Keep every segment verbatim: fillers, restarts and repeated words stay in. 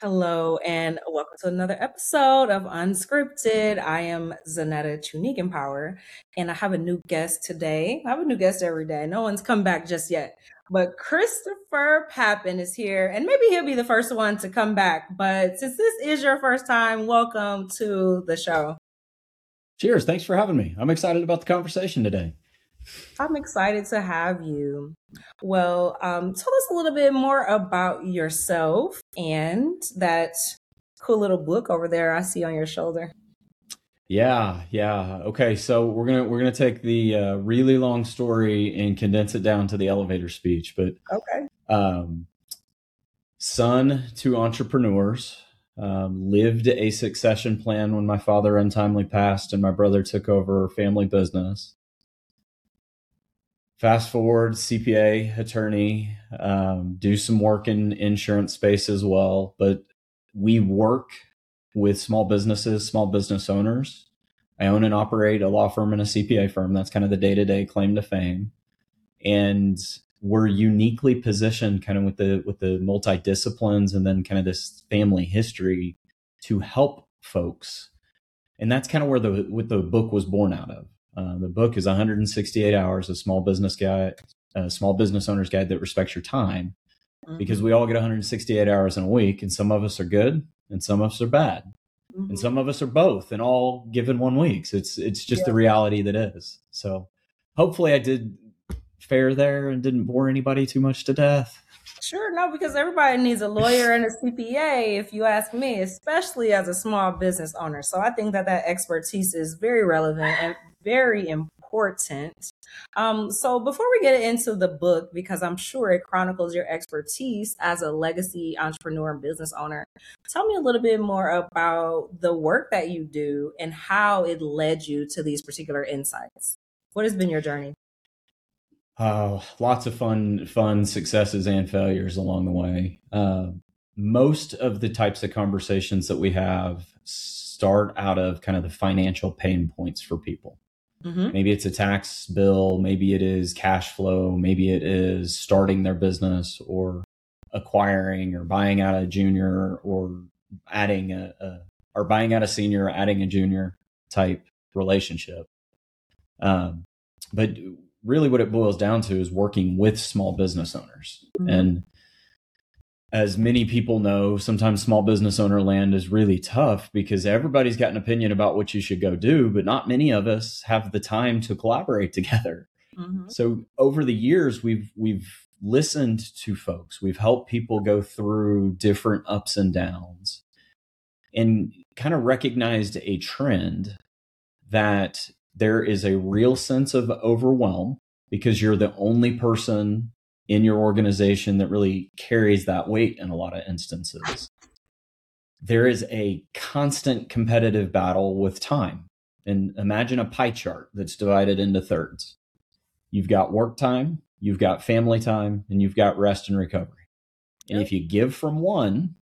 Hello and welcome to another episode of Unscripted. I am Zanetta Chunigan Power and I have a new guest today. I have a new guest every day. No one's come back just yet, but Christopher Pappin is here and maybe he'll be the first one to come back. But since this is your first time, welcome to the show. Cheers. Thanks for having me. I'm excited about the conversation today. I'm excited to have you. Well, um, tell us a little bit more about yourself and that cool little book over there I see on your shoulder. Yeah, yeah. Okay, so we're gonna we're gonna take the uh, really long story and condense it down to the elevator speech. But okay, um, son to entrepreneurs, um, lived a succession plan when my father untimely passed and my brother took over family business. Fast forward, C P A, attorney, um, do some work in insurance space as well. But we work with small businesses, small business owners. I own and operate a law firm and a C P A firm. That's kind of the day-to-day claim to fame. And we're uniquely positioned kind of with the with the multi-disciplines and then kind of this family history to help folks. And that's kind of where the what the book was born out of. Uh, the book is one hundred sixty-eight hours, a small business guide, a small business owner's guide that respects your time, mm-hmm. because we all get one hundred sixty-eight hours in a week, and some of us are good and some of us are bad, mm-hmm. and some of us are both, and all given one week. So it's it's just yeah. the reality that is. So hopefully I did fair there and didn't bore anybody too much to death. Sure, no, because everybody needs a lawyer and a C P A, if you ask me, especially as a small business owner. So I think that that expertise is very relevant and very important. Um, so before we get into the book, because I'm sure it chronicles your expertise as a legacy entrepreneur and business owner, tell me a little bit more about the work that you do and how it led you to these particular insights. What has been your journey? Oh, lots of fun, fun successes and failures along the way. Uh, most of the types of conversations that we have start out of kind of the financial pain points for people. Mm-hmm. Maybe it's a tax bill, maybe it is cash flow, maybe it is starting their business or acquiring or buying out a junior or adding a, a or buying out a senior, or adding a junior type relationship. Um, but really what it boils down to is working with small business owners. Mm-hmm. And as many people know, sometimes small business owner land is really tough because everybody's got an opinion about what you should go do, but not many of us have the time to collaborate together. Mm-hmm. So over the years, we've we've listened to folks. We've helped people go through different ups and downs and kind of recognized a trend that there is a real sense of overwhelm because you're the only person in your organization that really carries that weight in a lot of instances. There is a constant competitive battle with time. And imagine a pie chart that's divided into thirds. You've got work time, you've got family time, and you've got rest and recovery. And if you give from one,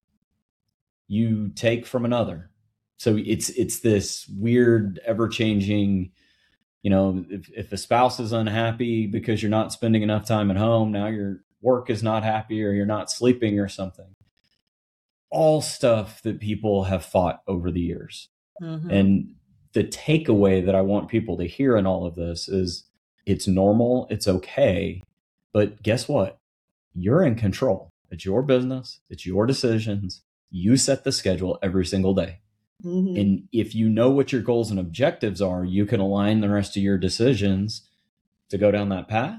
you take from another. So it's it's this weird, ever-changing, you know, if, if a spouse is unhappy because you're not spending enough time at home, now your work is not happy or you're not sleeping or something. All stuff that people have fought over the years. Mm-hmm. And the takeaway that I want people to hear in all of this is it's normal, it's okay, but guess what? You're in control. It's your business. It's your decisions. You set the schedule every single day. Mm-hmm. And if you know what your goals and objectives are, you can align the rest of your decisions to go down that path.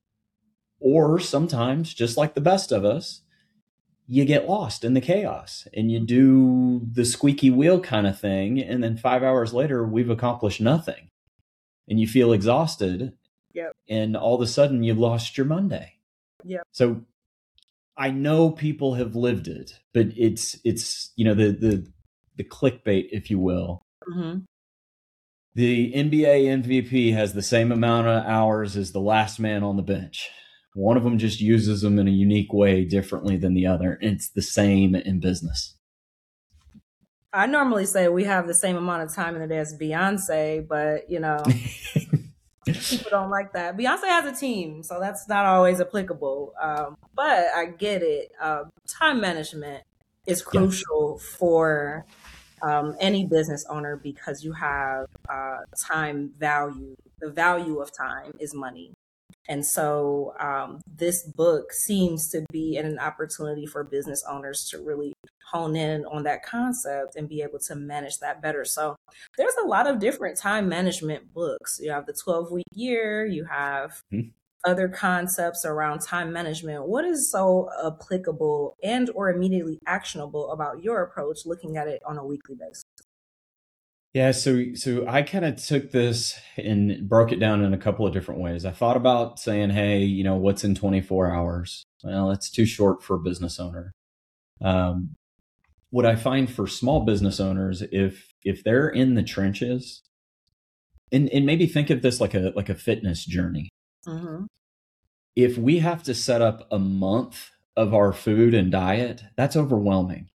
Or sometimes, just like the best of us, you get lost in the chaos and you do the squeaky wheel kind of thing. And then five hours later, we've accomplished nothing and you feel exhausted. Yep. And all of a sudden you've lost your Monday. Yep. So I know people have lived it, but it's, it's, you know, the, the, the clickbait, if you will. Mm-hmm. The N B A M V P has the same amount of hours as the last man on the bench. One of them just uses them in a unique way differently than the other. It's the same in business. I normally say we have the same amount of time in the day as Beyonce, but you know, people don't like that. Beyonce has a team, so that's not always applicable. Um, but I get it. Uh, time management is Yeah. crucial for um, any business owner because you have uh, time value. The value of time is money. And so um, this book seems to be an opportunity for business owners to really hone in on that concept and be able to manage that better. So there's a lot of different time management books. You have the twelve week year, you have Hmm. other concepts around time management. What is so applicable and or immediately actionable about your approach looking at it on a weekly basis? Yeah, so so I kind of took this and broke it down in a couple of different ways. I thought about saying, hey, you know, what's in twenty-four hours? Well, that's too short for a business owner. Um, what I find for small business owners, if if they're in the trenches, and, and maybe think of this like a like a fitness journey. Mm-hmm. If we have to set up a month of our food and diet, that's overwhelming.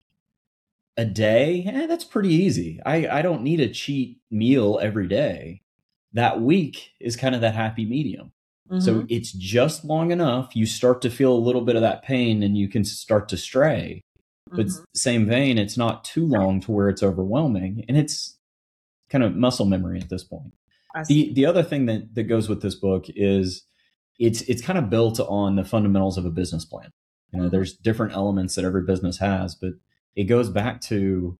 A day, eh, that's pretty easy. I, I don't need a cheat meal every day. That week is kind of that happy medium. Mm-hmm. So it's just long enough. You start to feel a little bit of that pain and you can start to stray. But Mm-hmm. same vein, it's not too long to where it's overwhelming. And it's kind of muscle memory at this point. I see. The the other thing that, that goes with this book is it's it's kind of built on the fundamentals of a business plan. You know, Mhm. there's different elements that every business has, but it goes back to,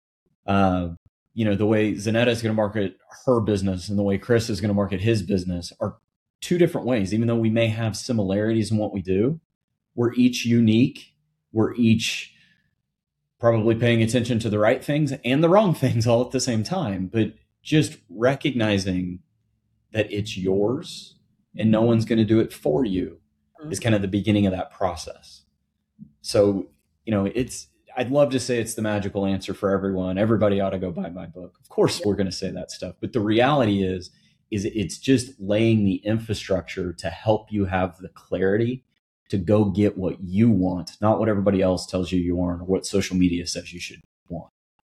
uh, you know, the way Zanetta is going to market her business and the way Chris is going to market his business are two different ways. Even though we may have similarities in what we do, we're each unique. We're each probably paying attention to the right things and the wrong things all at the same time. But just recognizing that it's yours and no one's going to do it for you Mhm. is kind of the beginning of that process. So, you know, it's, I'd love to say it's the magical answer for everyone. Everybody ought to go buy my book. Of course, we're going to say that stuff. But the reality is, is it's just laying the infrastructure to help you have the clarity to go get what you want, not what everybody else tells you you want or what social media says you should want.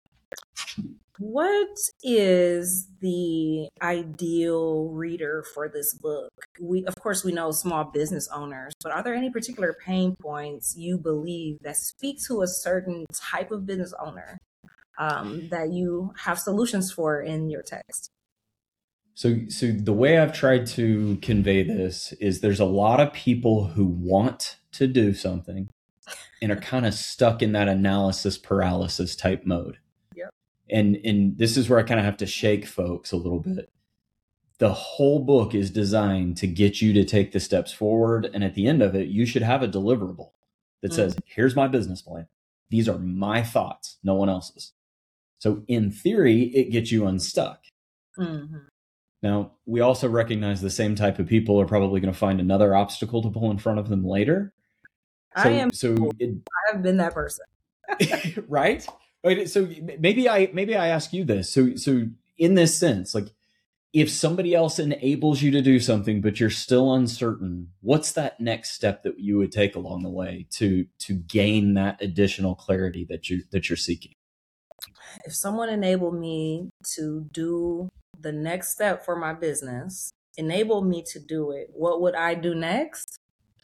What is the ideal reader for this book? We, of course, we know small business owners, but are there any particular pain points you believe that speak to a certain type of business owner um, that you have solutions for in your text? So, so the way I've tried to convey this is there's a lot of people who want to do something and are kind of stuck in that analysis paralysis type mode. Yep. And, and this is where I kind of have to shake folks a little bit. The whole book is designed to get you to take the steps forward. And at the end of it, you should have a deliverable that Mm. says, here's my business plan. These are my thoughts, no one else's. So in theory, it gets you unstuck. Mm-hmm. Now, we also recognize the same type of people are probably going to find another obstacle to pull in front of them later. So, I am. so it, I have been that person. right? Right. So maybe I maybe I ask you this. So so in this sense, like if somebody else enables you to do something, but you're still uncertain, what's that next step that you would take along the way to to gain that additional clarity that you that you're seeking? If someone enabled me to do the next step for my business, enable me to do it, what would I do next?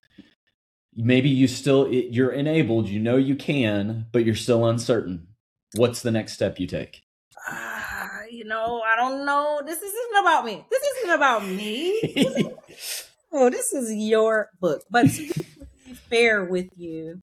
Maybe you still you're enabled, you know you can, but you're still uncertain. What's the next step you take? Uh, you know, I don't know. This isn't about me. This isn't about me. Oh, this is your book. But to be fair with you,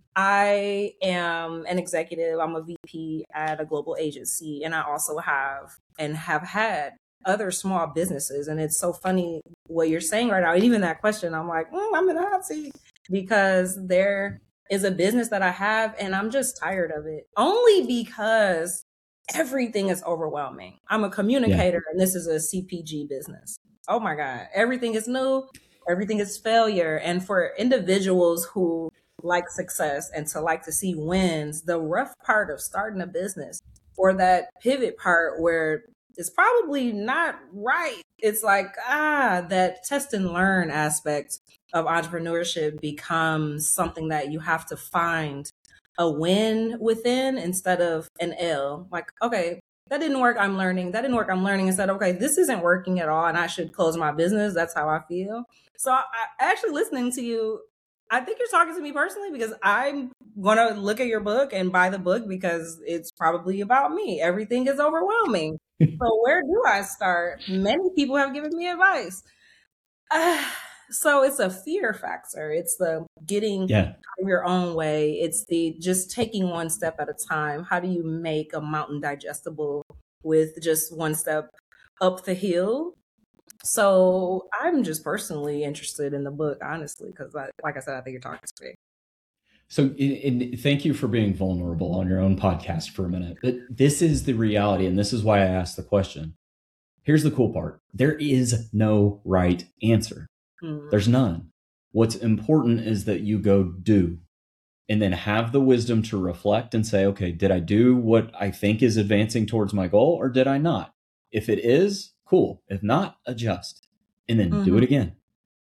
I am an executive. I'm a V P at a global agency, and I also have and have had other small businesses. And it's so funny what you're saying right now. And even that question, I'm like, mm, I'm in a hot seat because there is a business that I have, and I'm just tired of it. Only because everything is overwhelming. I'm a communicator, yeah. And this is a C P G business. Oh my God, everything is new. Everything is failure. And for individuals who like success and to like to see wins, the rough part of starting a business or that pivot part where it's probably not right. It's like, ah, that test and learn aspect of entrepreneurship becomes something that you have to find a win within instead of an L. Like, okay, that didn't work. I'm learning. That didn't work. I'm learning. Instead of, okay, this isn't working at all and I should close my business. That's how I feel. So I, I actually listening to you, I think you're talking to me personally because I'm going to look at your book and buy the book because it's probably about me. Everything is overwhelming. So where do I start? Many people have given me advice. Uh, so it's a fear factor. It's the getting Yeah. your own way. It's the just taking one step at a time. How do you make a mountain digestible with just one step up the hill? So I'm just personally interested in the book, honestly, because like I said, I think you're talking to me. So in, in, thank you for being vulnerable on your own podcast for a minute. But this is the reality, and this is why I asked the question. Here's the cool part. There is no right answer. Mm-hmm. There's none. What's important is that you go do and then have the wisdom to reflect and say, okay, did I do what I think is advancing towards my goal or did I not? If it is, cool. If not, adjust and then mm-hmm. do it again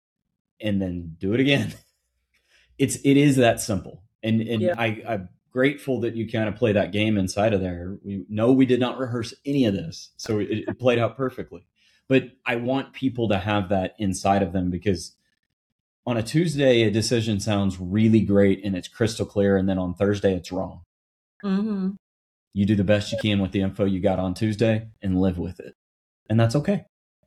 and then do it again. It's, it is that simple. And, and yeah. I, I'm grateful that you kind of play that game inside of there. We know we did not rehearse any of this, so it, it played out perfectly. But I want people to have that inside of them because on a Tuesday, a decision sounds really great and it's crystal clear. And then on Thursday, it's wrong. Mm-hmm. You do the best you can with the info you got on Tuesday and live with it. And that's okay.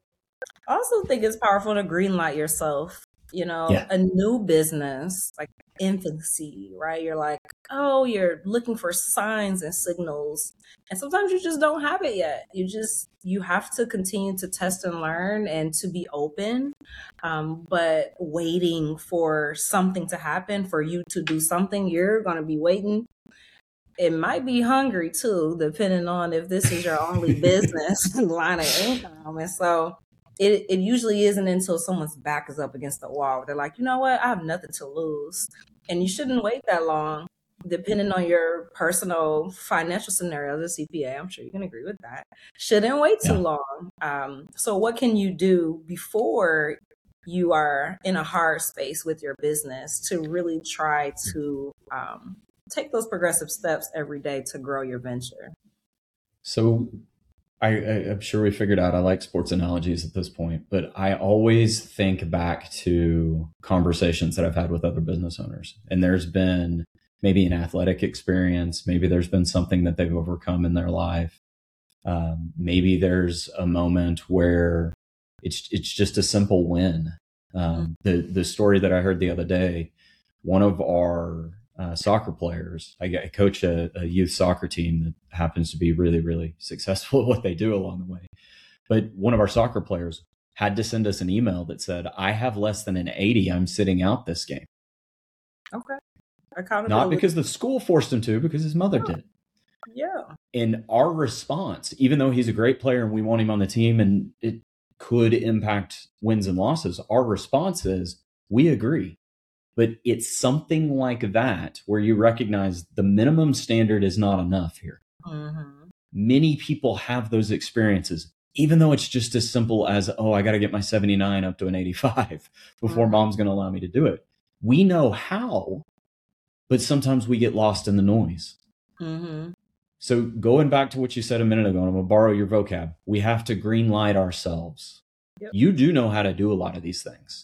I also think it's powerful to greenlight yourself. You know, yeah. a new business, like infancy, right? You're like, oh, you're looking for signs and signals. And sometimes you just don't have it yet. You just, you have to continue to test and learn and to be open. Um, but waiting for something to happen, for you to do something, you're going to be waiting. It might be hungry too, depending on if this is your only business line of income. And so It it usually isn't until someone's back is up against the wall. They're like, you know what? I have nothing to lose. And you shouldn't wait that long, depending on your personal financial scenario as a C P A. I'm sure you can agree with that. Shouldn't wait too yeah. long. Um, so what can you do before you are in a hard space with your business to really try to um, take those progressive steps every day to grow your venture? So I, I, I'm sure we figured out I like sports analogies at this point, but I always think back to conversations that I've had with other business owners. And there's been maybe an athletic experience. Maybe there's been something that they've overcome in their life. Um, maybe there's a moment where it's it's just a simple win. Um, the the story that I heard the other day, one of our Uh, soccer players. I, I coach a, a youth soccer team that happens to be really, really successful at what they do along the way. But one of our soccer players had to send us an email that said, I have less than an eighty. I'm sitting out this game. Okay. Not because the school forced him to, because his mother yeah. did. Yeah. And our response, even though he's a great player and we want him on the team and it could impact wins and losses, our response is, we agree. But it's something like that where you recognize the minimum standard is not enough here. Mm-hmm. Many people have those experiences, even though it's just as simple as, oh, I got to get my seventy-nine up to an eighty-five before mm-hmm. mom's going to allow me to do it. We know how, but sometimes we get lost in the noise. Mm-hmm. So going back to what you said a minute ago, and I'm going to borrow your vocab, we have to green light ourselves. Yep. You do know how to do a lot of these things.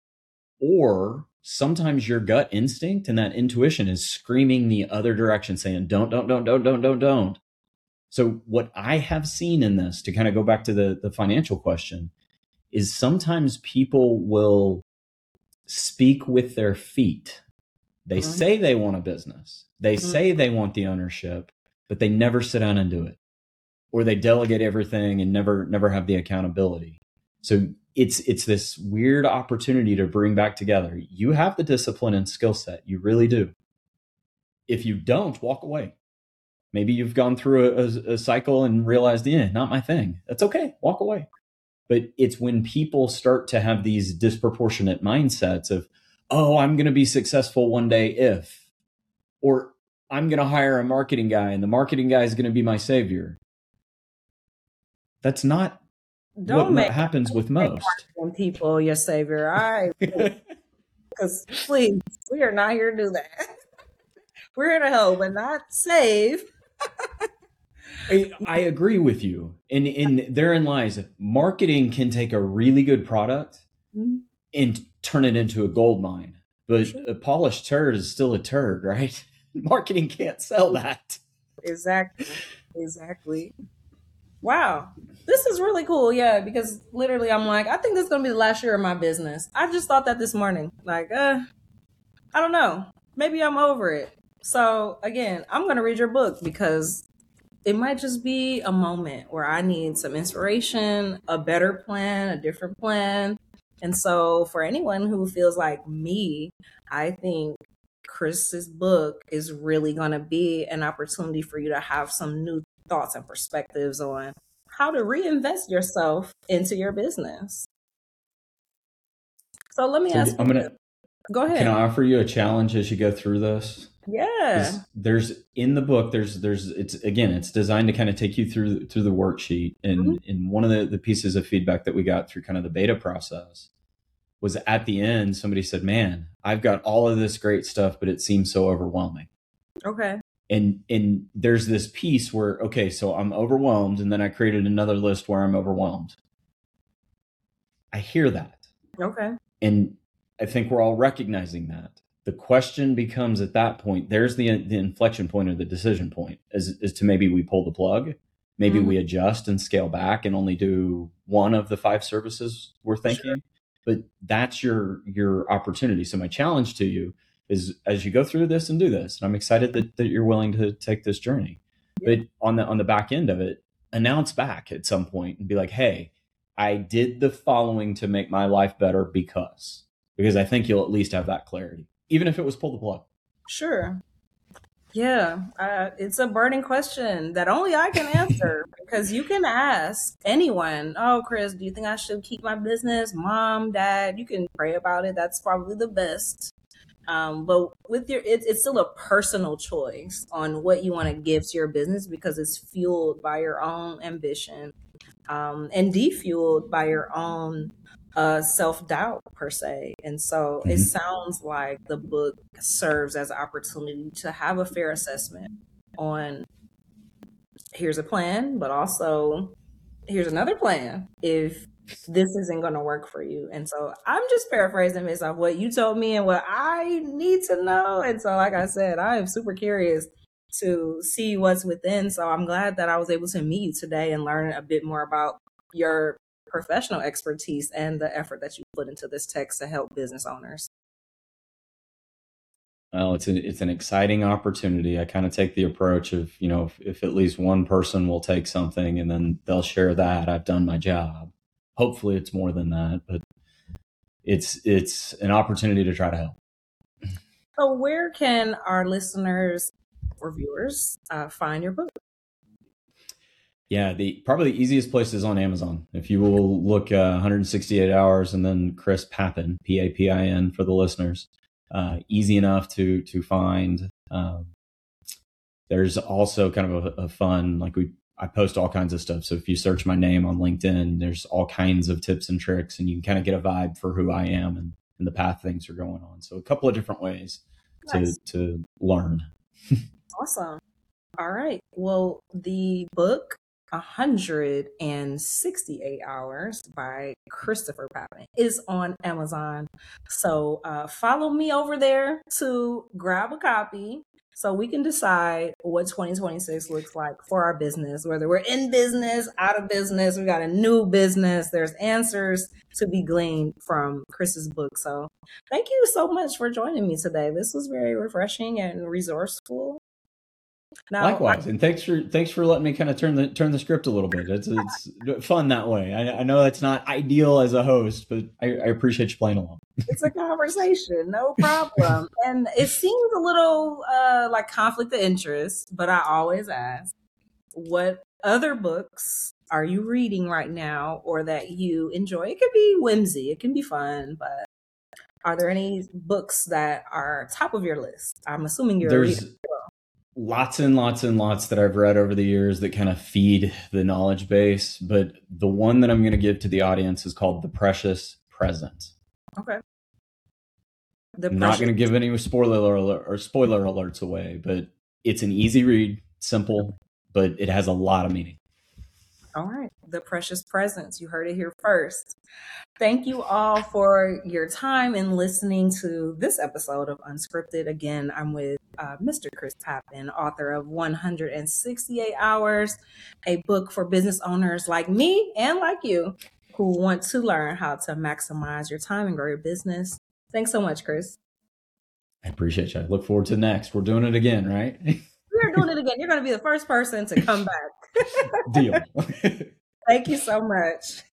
Or sometimes your gut instinct and that intuition is screaming the other direction, saying, don't, don't, don't, don't, don't, don't, don't. So what I have seen in this, to kind of go back to the, the financial question, is sometimes people will speak with their feet. They mm-hmm. say they want a business. They mm-hmm. say they want the ownership, but they never sit down and do it. Or they delegate everything and never, never have the accountability. So it's it's this weird opportunity to bring back together. You have the discipline and skill set. You really do. If you don't, walk away. Maybe you've gone through a, a cycle and realized, yeah, not my thing. That's okay. Walk away. But it's when people start to have these disproportionate mindsets of, oh, I'm going to be successful one day if, or I'm going to hire a marketing guy and the marketing guy is going to be my savior. That's not Don't what, make what happens with most people your savior. All right. Because please, we are not here to do that. We're here to help, but not save. I, I agree with you. And, and therein lies, marketing can take a really good product mm-hmm. and turn it into a gold mine. but Sure. a polished turd is still a turd, right? Marketing can't sell that. Exactly. Exactly. Wow. This is really cool. Yeah, because literally I'm like, I think this is going to be the last year of my business. I just thought that this morning. Like, uh, I don't know. Maybe I'm over it. So again, I'm going to read your book because it might just be a moment where I need some inspiration, a better plan, a different plan. And so for anyone who feels like me, I think Chris's book is really going to be an opportunity for you to have some new thoughts and perspectives on how to reinvest yourself into your business. So let me So ask I'm you going this. to, Go can ahead. I offer you a challenge as you go through this? Yeah. Is there's in the book, there's, there's, it's again, it's designed to kind of take you through, through the worksheet. Mhm. And in one of the, the pieces of feedback that we got through kind of the beta process was at the end, somebody said, man, I've got all of this great stuff, but it seems so overwhelming. Okay. And, and there's this piece where, okay, so I'm overwhelmed. And then I created another list where I'm overwhelmed. I hear that. Okay. And I think we're all recognizing that. The question becomes at that point, there's the, the inflection point or the decision point is, is to maybe we pull the plug, maybe Mhm. we adjust and scale back and only do one of the five services we're thinking. Sure. But that's your, your opportunity. So my challenge to you is as you go through this and do this, and I'm excited that, that you're willing to take this journey, yeah. But on the, on the back end of it, announce back at some point and be like, hey, I did the following to make my life better because, because I think you'll at least have that clarity, even if it was pull the plug. Sure. Yeah, uh, it's a burning question that only I can answer because you can ask anyone, oh, Chris, do you think I should keep my business? Mom, dad, you can pray about it. That's probably the best. Um, but with your, it, it's still a personal choice on what you want to give to your business because it's fueled by your own ambition um, and defueled by your own uh, self-doubt per se. And so mm-hmm. It sounds like the book serves as an opportunity to have a fair assessment on here's a plan, but also here's another plan if this isn't going to work for you. And so I'm just paraphrasing based off what you told me and what I need to know. And so, like I said, I am super curious to see what's within. So I'm glad that I was able to meet you today and learn a bit more about your professional expertise and the effort that you put into this text to help business owners. Well, it's a, it's an exciting opportunity. I kind of take the approach of, you know, if, if at least one person will take something and then they'll share that, I've done my job. Hopefully it's more than that, but it's it's an opportunity to try to help. So where can our listeners or viewers uh, find your book? Yeah, the probably the easiest place is on Amazon. If you will look uh, one hundred sixty-eight hours and then Chris Papin, P A P I N for the listeners. Uh, easy enough to to find. Um, there's also kind of a, a fun, like we I post all kinds of stuff. So if you search my name on LinkedIn, there's all kinds of tips and tricks, and you can kind of get a vibe for who I am and, and the path things are going on. So a couple of different ways nice. to to learn. Awesome. All right. Well, the book one hundred sixty-eight hours by Christopher Papin is on Amazon. So uh, follow me over there to grab a copy so we can decide what twenty twenty-six looks like for our business, whether we're in business, out of business, we got a new business. There's answers to be gleaned from Chris's book. So thank you so much for joining me today. This was very refreshing and resourceful. Now, likewise, I, and thanks for thanks for letting me kind of turn the turn the script a little bit. It's it's fun that way. I, I know that's not ideal as a host, but I, I appreciate you playing along. It's a conversation, no problem. And it seems a little uh, like conflict of interest, but I always ask, what other books are you reading right now, or that you enjoy? It could be whimsy, it can be fun, but are there any books that are top of your list? I'm assuming you're There's- a reader. Lots and lots and lots that I've read over the years that kind of feed the knowledge base. But the one that I'm going to give to the audience is called The Precious Present. Okay. The I'm not going to give any spoiler alert or spoiler alerts away, but it's an easy read, simple, but it has a lot of meaning. All right. The precious presence. You heard it here first. Thank you all for your time and listening to this episode of Unscripted. Again, I'm with uh, Mister Chris Papin, author of one hundred sixty-eight hours, a book for business owners like me and like you who want to learn how to maximize your time and grow your business. Thanks so much, Chris. I appreciate you. I look forward to next. We're doing it again, right? We're doing it again. You're going to be the first person to come back. Deal. Thank you so much.